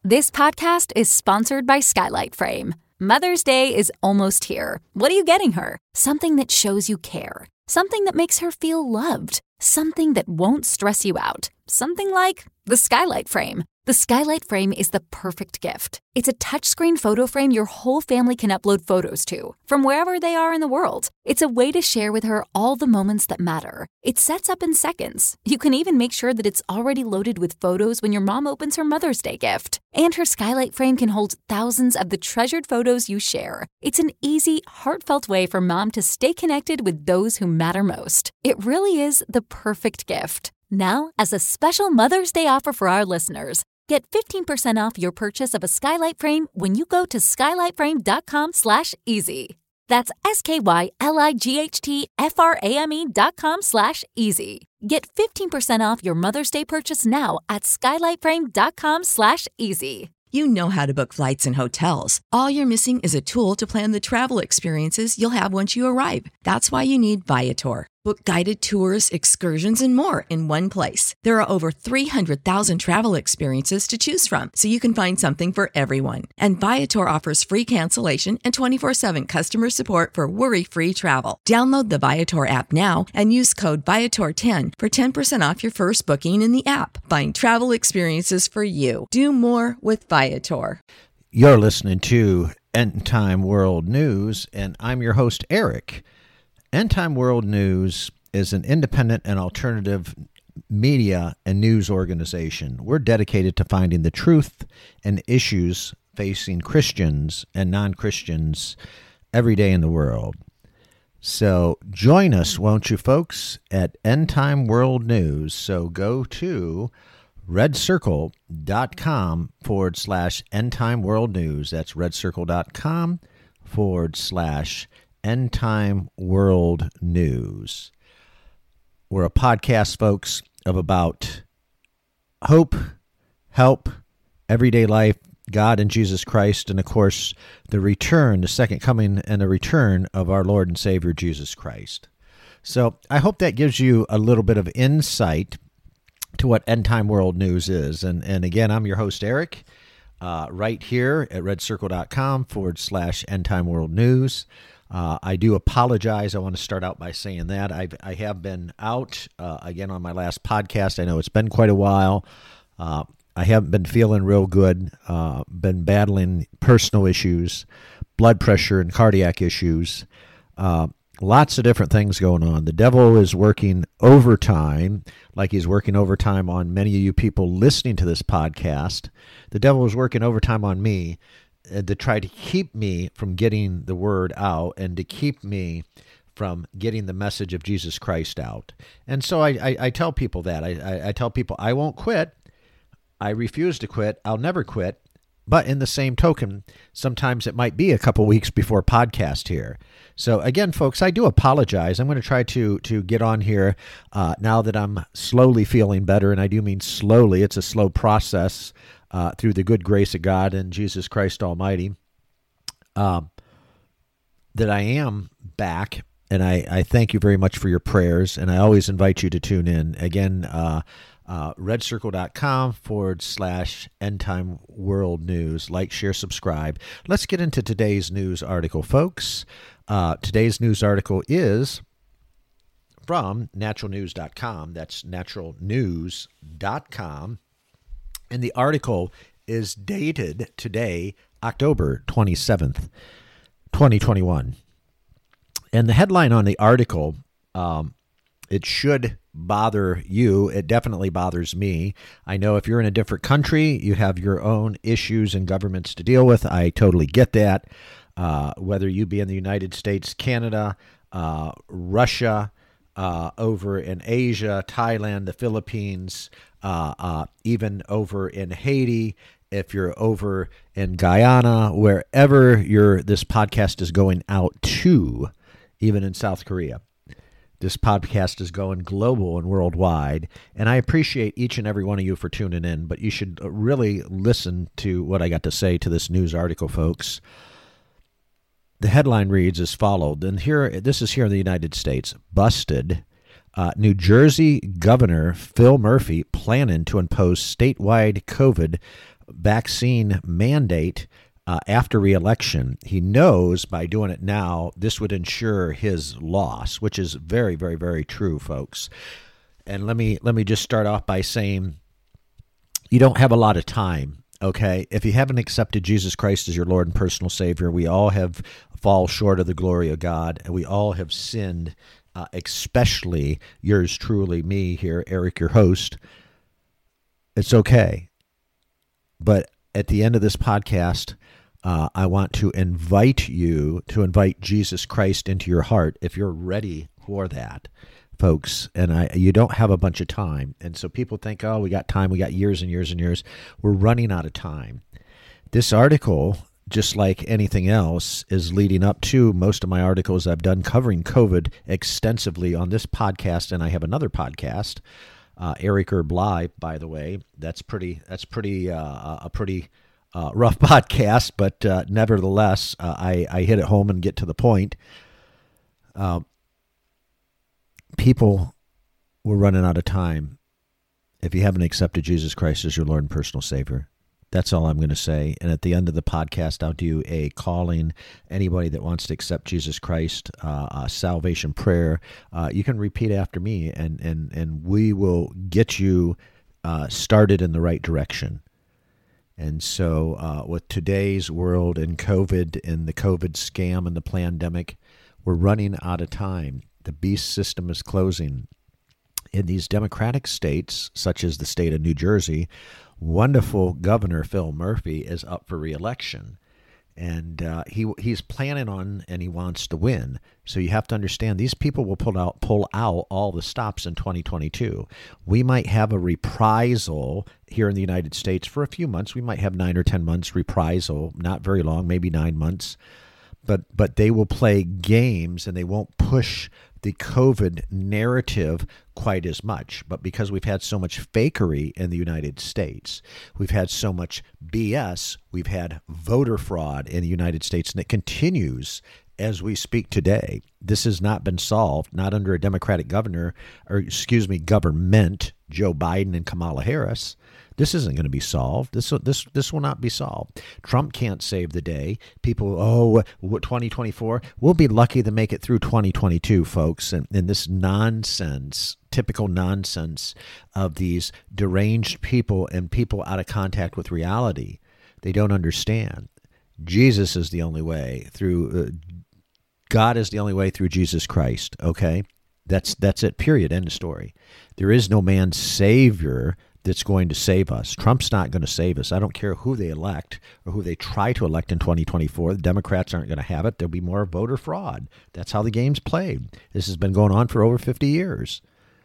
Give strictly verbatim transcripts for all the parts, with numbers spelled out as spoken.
This podcast is sponsored by Skylight Frame. Mother's Day is almost here. What are you getting her? Something that shows you care. Something that makes her feel loved. Something that won't stress you out. Something like the Skylight Frame. The Skylight Frame is the perfect gift. It's a touchscreen photo frame your whole family can upload photos to, from wherever they are in the world. It's a way to share with her all the moments that matter. It sets up in seconds. You can even make sure that it's already loaded with photos when your mom opens her Mother's Day gift. And her Skylight Frame can hold thousands of the treasured photos you share. It's an easy, heartfelt way for mom to stay connected with those who matter most. It really is the perfect gift. Now, as a special Mother's Day offer for our listeners, get fifteen percent off your purchase of a Skylight Frame when you go to skylightframe.com slash easy. That's S-K-Y-L-I-G-H-T-F-R-A-M-E dot com slash easy. Get fifteen percent off your Mother's Day purchase now at skylightframe.com slash easy. You know how to book flights and hotels. All you're missing is a tool to plan the travel experiences you'll have once you arrive. That's why you need Viator. Book guided tours, excursions, and more in one place. There are over three hundred thousand travel experiences to choose from, so you can find something for everyone. And Viator offers free cancellation and twenty-four seven customer support for worry-free travel. Download the Viator app now and use code Viator ten for ten percent off your first booking in the app. Find travel experiences for you. Do more with Viator. You're listening to End Time World News, and I'm your host, Eric. End Time World News is an independent and alternative media and news organization. We're dedicated to finding the truth and issues facing Christians and non-Christians every day in the world. So join us, won't you, folks, at End Time World News. So go to redcircle.com forward slash End Time World News. That's redcircle.com forward slash End Time World News. We're a podcast, folks, of about hope, help, everyday life, God and Jesus Christ, and of course, the return, the second coming and the return of our Lord and Savior, Jesus Christ. So I hope that gives you a little bit of insight to what End Time World News is. And, and again, I'm your host, Eric, uh, right here at redcircle.com forward slash End Time World News. Uh, I do apologize. I want to start out by saying that I've, I have been out uh, again on my last podcast. I know it's been quite a while. Uh, I haven't been feeling real good. Uh, been battling personal issues, blood pressure and cardiac issues. Uh, lots of different things going on. The devil is working overtime, like he's working overtime on many of you people listening to this podcast. The devil is working overtime on me to try to keep me from getting the word out and to keep me from getting the message of Jesus Christ out. And so I, I, I tell people that. I, I, I tell people I won't quit. I refuse to quit. I'll never quit. But in the same token, sometimes it might be a couple weeks before podcast here. So again, folks, I do apologize. I'm going to try to to get on here uh, now that I'm slowly feeling better. And I do mean slowly. It's a slow process. Uh, through the good grace of God and Jesus Christ Almighty, um, that I am back, and I, I thank you very much for your prayers, and I always invite you to tune in. Again, uh, uh, redcircle.com forward slash End Time World News. Like, share, subscribe. Let's get into today's news article, folks. Uh, today's news article is from natural news dot com. That's natural news dot com. And the article is dated today, October twenty-seventh, twenty twenty-one. And the headline on the article, um, it should bother you. It definitely bothers me. I know if you're in a different country, you have your own issues and governments to deal with. I totally get that. Uh, whether you be in the United States, Canada, uh, Russia, uh, over in Asia, Thailand, the Philippines, Uh, uh, even over in Haiti, if you're over in Guyana, wherever you're, this podcast is going out to, even in South Korea. This podcast is going global and worldwide, and I appreciate each and every one of you for tuning in, but you should really listen to what I got to say to this news article, folks. The headline reads as followed, and here, this is here in the United States, busted. Uh, New Jersey Governor Phil Murphy planning to impose statewide COVID vaccine mandate uh, after re-election. He knows by doing it now, this would ensure his loss, which is very, very, very true, folks. And let me let me just start off by saying you don't have a lot of time. Okay, if you haven't accepted Jesus Christ as your Lord and personal Savior, we all have fall short of the glory of God, and we all have sinned, uh, especially yours truly, me here, Eric, your host. It's okay. But at the end of this podcast, uh, I want to invite you to invite Jesus Christ into your heart if you're ready for that, folks. And I, you don't have a bunch of time. And so people think, oh, we got time. We got years and years and years. We're running out of time. This article, just like anything else, is leading up to most of my articles I've done covering COVID extensively on this podcast. And I have another podcast, uh, Eric or Bly, by the way. That's pretty, that's pretty, uh, a pretty uh, rough podcast, but uh, nevertheless, uh, I, I hit it home and get to the point. Uh, People, we're running out of time. If you haven't accepted Jesus Christ as your Lord and personal Savior, that's all I'm going to say. And at the end of the podcast, I'll do a calling. Anybody that wants to accept Jesus Christ, uh, a salvation prayer, uh, you can repeat after me, and and and we will get you uh, started in the right direction. And so, uh, with today's world and COVID and the COVID scam and the pandemic, we're running out of time. The beast system is closing. In these Democratic states, such as the state of New Jersey, wonderful Governor Phil Murphy is up for re-election. And uh, he he's planning on, and he wants to win. So you have to understand, these people will pull out pull out all the stops in twenty twenty-two. We might have a reprisal here in the United States for a few months. We might have nine or ten months reprisal, not very long, maybe nine months. But but they will play games, and they won't push the COVID narrative quite as much. But because we've had so much fakery in the United States, we've had so much B S, we've had voter fraud in the United States, and it continues as we speak today. This has not been solved, not under a Democratic governor, or excuse me, government, Joe Biden and Kamala Harris. This isn't going to be solved. This this this will not be solved. Trump can't save the day. People, oh, what, twenty twenty-four? We'll be lucky to make it through twenty twenty-two, folks. And, and this nonsense, typical nonsense of these deranged people and people out of contact with reality, they don't understand. Jesus is the only way through. Uh, God is the only way through Jesus Christ. Okay, that's that's it. Period. End of story. There is no man savior that's going to save us. Trump's not going to save us. I don't care who they elect or who they try to elect in twenty twenty-four. The Democrats aren't going to have it. There'll be more voter fraud. That's how the game's played. This has been going on for over fifty years.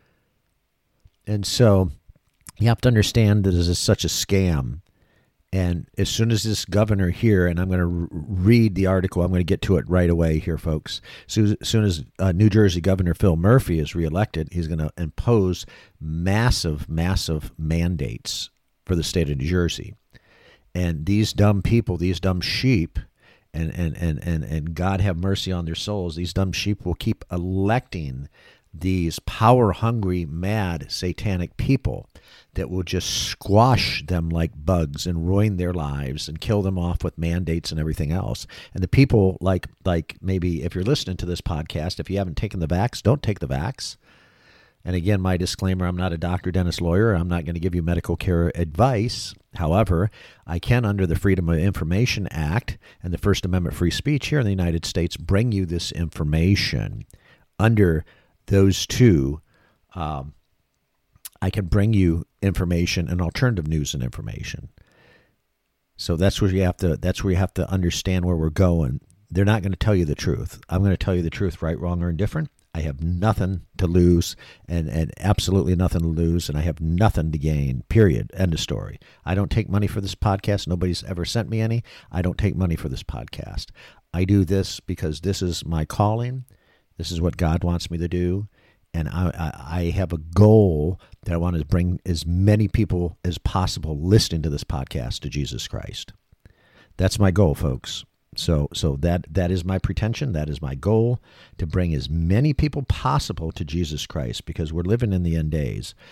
And so you have to understand that this is such a scam. And as soon as this governor here, and I'm going to r- read the article, I'm going to get to it right away here, folks. So, as soon as uh, New Jersey Governor Phil Murphy is reelected, he's going to impose massive, massive mandates for the state of New Jersey. And these dumb people, these dumb sheep, and, and, and, and, and God have mercy on their souls, these dumb sheep will keep electing these power-hungry, mad, satanic people that will just squash them like bugs and ruin their lives and kill them off with mandates and everything else. And the people, like like maybe if you're listening to this podcast, if you haven't taken the vax, don't take the vax. And again, my disclaimer, I'm not a doctor, dentist, lawyer. I'm not going to give you medical care advice. However, I can, under the Freedom of Information Act and the First Amendment free speech here in the United States, bring you this information. Under those two, um, I can bring you information and alternative news and information. So that's where you have to. That's where you have to understand where we're going. They're not going to tell you the truth. I'm going to tell you the truth, right, wrong, or indifferent. I have nothing to lose, and, and absolutely nothing to lose, and I have nothing to gain. Period. End of story. I don't take money for this podcast. Nobody's ever sent me any. I don't take money for this podcast. I do this because this is my calling. This is what God wants me to do. And I, I, I have a goal that I want to bring as many people as possible listening to this podcast to Jesus Christ. That's my goal, folks. So so that that is my pretension. That is my goal, to bring as many people possible to Jesus Christ, because we're living in the end days.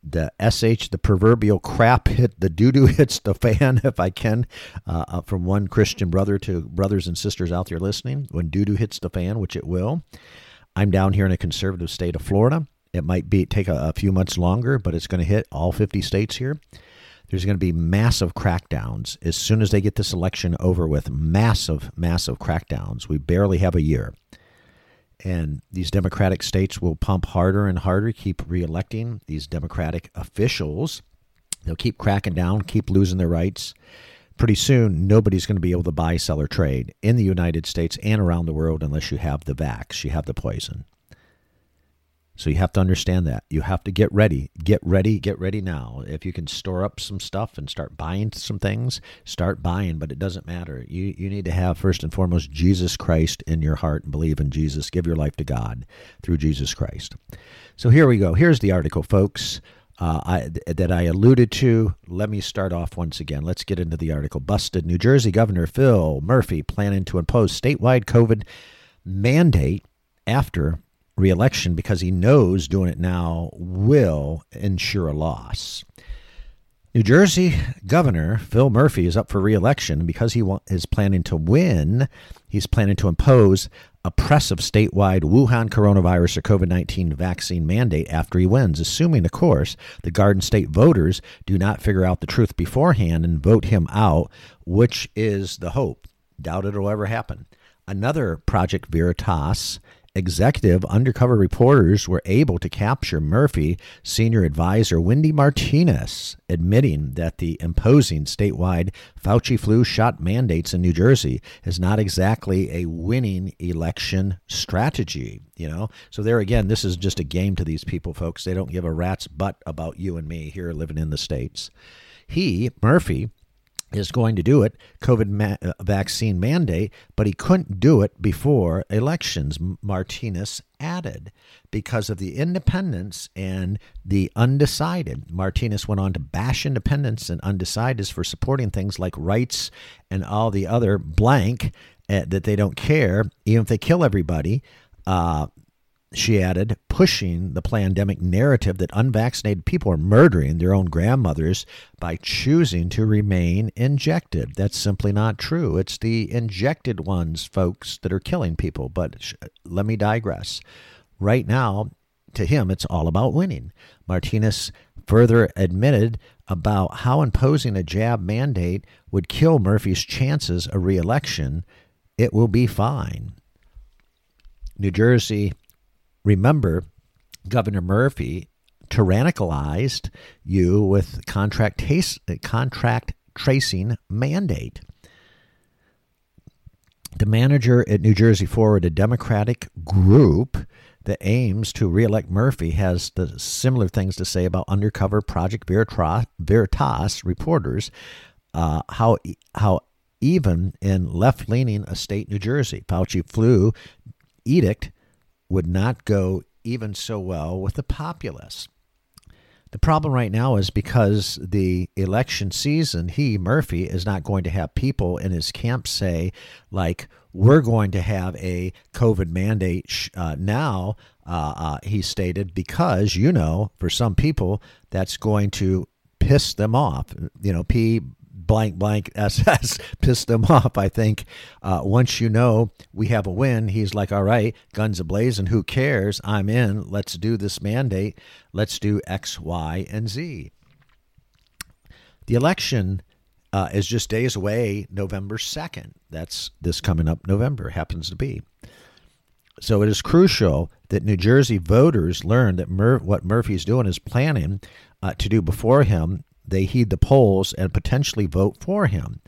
the S H, the proverbial crap hit, the doo-doo hits the fan, if I can, uh, from one Christian brother to brothers and sisters out there listening. When doo-doo hits the fan, which it will. I'm down here in a conservative state of Florida. It might be take a, a few months longer, but it's going to hit all fifty states here. There's going to be massive crackdowns as soon as they get this election over with. Massive, massive crackdowns. We barely have a year. And these Democratic states will pump harder and harder, keep reelecting these Democratic officials. They'll keep cracking down, keep losing their rights. Pretty soon, nobody's going to be able to buy, sell, or trade in the United States and around the world unless you have the vax, you have the poison. So you have to understand that. You have to get ready. Get ready. Get ready now. If you can store up some stuff and start buying some things, start buying, but it doesn't matter. You you need to have, first and foremost, Jesus Christ in your heart and believe in Jesus. Give your life to God through Jesus Christ. So here we go. Here's the article, folks, uh, I, that I alluded to. Let me start off once again. Let's get into the article. Busted. New Jersey Governor Phil Murphy planning to impose statewide COVID mandate after re-election because he knows doing it now will ensure a loss. New Jersey Governor Phil Murphy is up for re-election because he wa- is planning to win. He's planning to impose oppressive statewide Wuhan coronavirus or COVID nineteen vaccine mandate after he wins, assuming, of course, the Garden State voters do not figure out the truth beforehand and vote him out, which is the hope. Doubt it'll ever happen. Another Project Veritas executive undercover reporters were able to capture Murphy senior advisor Wendy Martinez admitting that the imposing statewide Fauci flu shot mandates in New Jersey is not exactly a winning election strategy. You know, so there again, this is just a game to these people, folks. They don't give a rat's butt about you and me here living in the States. He, Murphy, is going to do it, COVID ma- vaccine mandate, but he couldn't do it before elections, Martinez added, because of the independents and the undecided. Martinez went on to bash independents and undecideds for supporting things like rights and all the other blank uh, that they don't care, even if they kill everybody. Uh, She added, pushing the pandemic narrative that unvaccinated people are murdering their own grandmothers by choosing to remain injected. That's simply not true. It's the injected ones, folks, that are killing people. But sh- let me digress. Right now, to him, it's all about winning. Martinez further admitted about how imposing a jab mandate would kill Murphy's chances of re-election. It will be fine. New Jersey. Remember, Governor Murphy tyrannicalized you with contract taste, contract tracing mandate. The manager at New Jersey Forward, a Democratic group that aims to reelect Murphy, has the similar things to say about undercover Project Veritas reporters, uh, how how even in left-leaning a state, New Jersey, Fauci flu edict would not go even so well with the populace. The problem right now is because the election season, he, Murphy, is not going to have people in his camp say, like, we're going to have a COVID mandate uh, now, uh, uh, he stated, because, you know, for some people, that's going to piss them off. You know, P blank blank S S pissed them off, I think. Uh, once you know we have a win, he's like, all right, guns ablazing, who cares? I'm in. Let's do this mandate. Let's do X, Y, and Z. The election uh, is just days away, November second. That's this coming up November, happens to be. So it is crucial that New Jersey voters learn that Mur- what Murphy's doing is planning uh, to do before him. They heed the polls and potentially vote for him.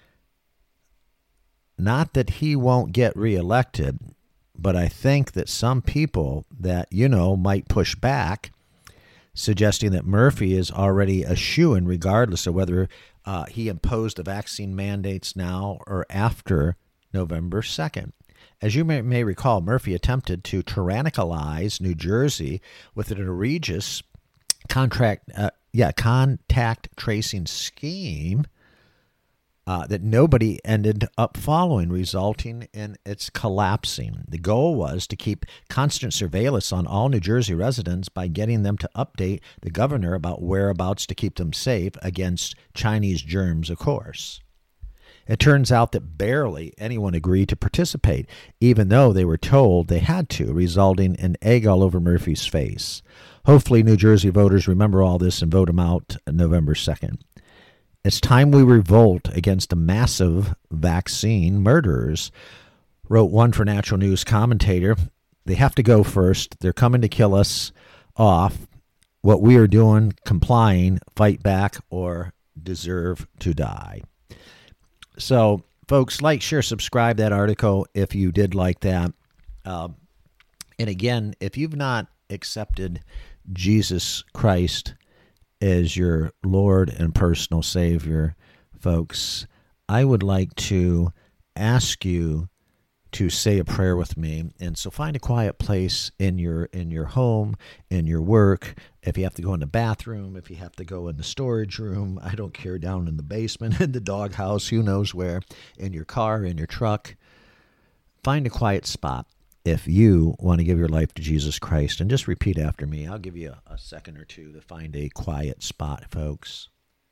Not that he won't get reelected, but I think that some people that, you know, might push back, suggesting that Murphy is already a shoo-in regardless of whether uh, he imposed the vaccine mandates now or after November second. As you may, may recall, Murphy attempted to tyrannicalize New Jersey with an egregious contract uh, Yeah, contact tracing scheme uh, that nobody ended up following, resulting in its collapsing. The goal was to keep constant surveillance on all New Jersey residents by getting them to update the governor about whereabouts to keep them safe against Chinese germs, of course. It turns out that barely anyone agreed to participate, even though they were told they had to, resulting in egg all over Murphy's face. Hopefully, New Jersey voters remember all this and vote him out November second. It's time we revolt against the massive vaccine murderers, wrote one for Natural News commentator. They have to go first. They're coming to kill us off. What we are doing, complying, fight back, or deserve to die. So, folks, like, share, subscribe that article if you did like that. Uh, and again, if you've not accepted Jesus Christ as your Lord and personal Savior, folks, I would like to ask you to say a prayer with me. And so find a quiet place in your in your home, in your work. If you have to go in the bathroom, if you have to go in the storage room, I don't care, down in the basement, in the doghouse, who knows where, in your car, in your truck. Find a quiet spot if you want to give your life to Jesus Christ, and just repeat after me. I'll give you a, a second or two to find a quiet spot, folks.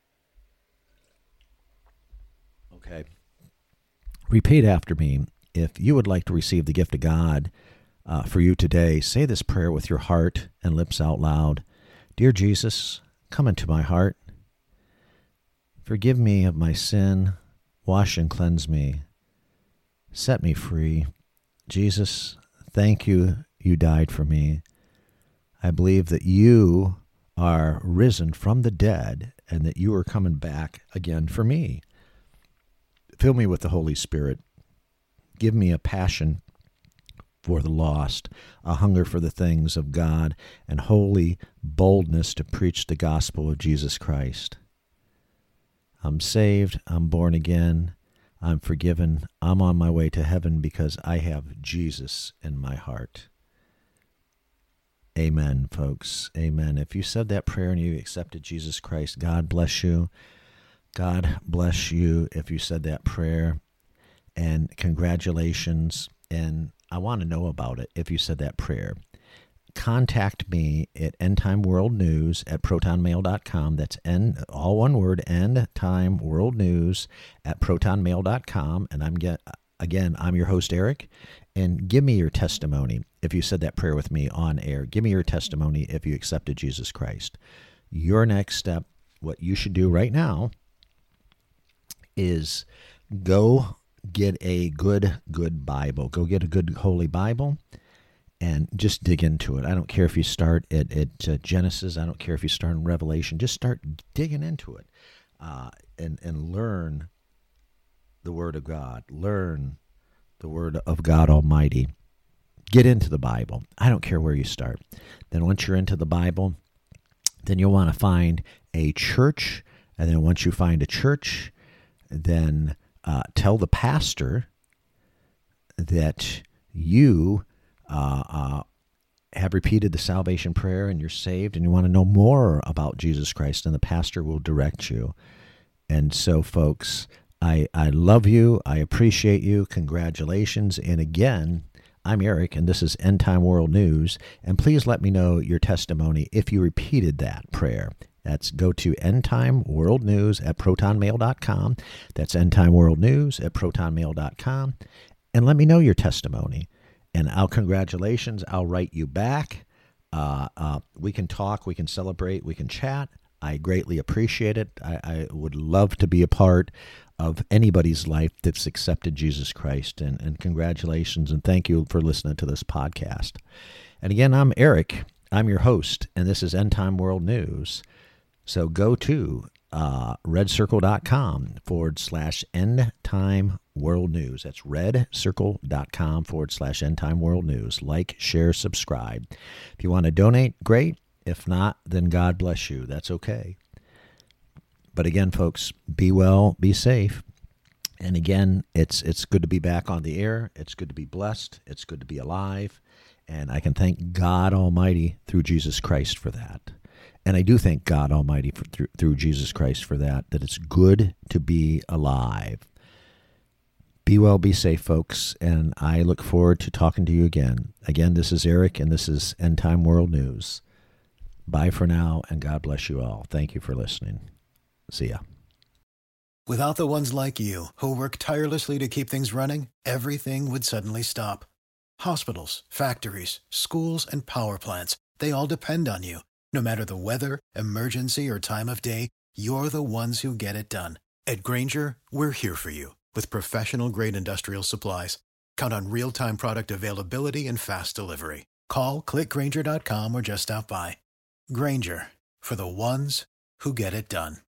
Okay. Repeat after me. If you would like to receive the gift of God uh, for you today, say this prayer with your heart and lips out loud. Dear Jesus, come into my heart. Forgive me of my sin. Wash and cleanse me. Set me free. Jesus, thank you, you died for me. I believe that you are risen from the dead and that you are coming back again for me. Fill me with the Holy Spirit. Give me a passion for the lost, a hunger for the things of God, and holy boldness to preach the gospel of Jesus Christ. I'm saved. I'm born again. I'm forgiven. I'm on my way to heaven because I have Jesus in my heart. Amen, folks. Amen. If you said that prayer and you accepted Jesus Christ, God bless you. God bless you if you said that prayer. And congratulations. And I want to know about it if you said that prayer. Contact me at endtimeworldnews at protonmail dot com. That's N, all one word, endtimeworldnews at protonmail dot com. And I'm get, again, I'm your host, Eric. And give me your testimony if you said that prayer with me on air. Give me your testimony if you accepted Jesus Christ. Your next step, what you should do right now, is go get a good, good Bible. Go get a good Holy Bible. And just dig into it. I don't care if you start at, at uh, Genesis. I don't care if you start in Revelation. Just start digging into it uh, and, and learn the Word of God. Learn the Word of God Almighty. Get into the Bible. I don't care where you start. Then once you're into the Bible, then you'll want to find a church. And then once you find a church, then uh, tell the pastor that you Uh, uh, have repeated the salvation prayer and you're saved and you want to know more about Jesus Christ, and the pastor will direct you. And so, folks, I, I love you. I appreciate you. Congratulations. And again, I'm Eric, and this is End Time World News. And please let me know your testimony if you repeated that prayer. That's go to endtimeworldnews at protonmail dot com. That's endtimeworldnews at protonmail dot com. And let me know your testimony. And I'll congratulations. I'll write you back. Uh, uh, we can talk. We can celebrate. We can chat. I greatly appreciate it. I, I would love to be a part of anybody's life that's accepted Jesus Christ. And, and congratulations. And thank you for listening to this podcast. And again, I'm Eric. I'm your host. And this is End Time World News. So go to uh, redcircle.com forward slash end time world news. That's redcircle.com forward slash end time world news. Like, share, subscribe. If you want to donate, great. If not, then God bless you. That's okay. But again, folks, be well, be safe. And again, it's it's good to be back on the air. It's good to be blessed. It's good to be alive. And I can thank God Almighty through Jesus Christ for that. And I do thank God Almighty for, through, through Jesus Christ for that, that it's good to be alive. Be well, be safe, folks, and I look forward to talking to you again. Again, this is Eric, and this is End Time World News. Bye for now, and God bless you all. Thank you for listening. See ya. Without the ones like you, who work tirelessly to keep things running, everything would suddenly stop. Hospitals, factories, schools, and power plants, they all depend on you. No matter the weather, emergency, or time of day, you're the ones who get it done. At Grainger, we're here for you with professional-grade industrial supplies. Count on real-time product availability and fast delivery. Call, click Grainger dot com, or just stop by. Grainger, for the ones who get it done.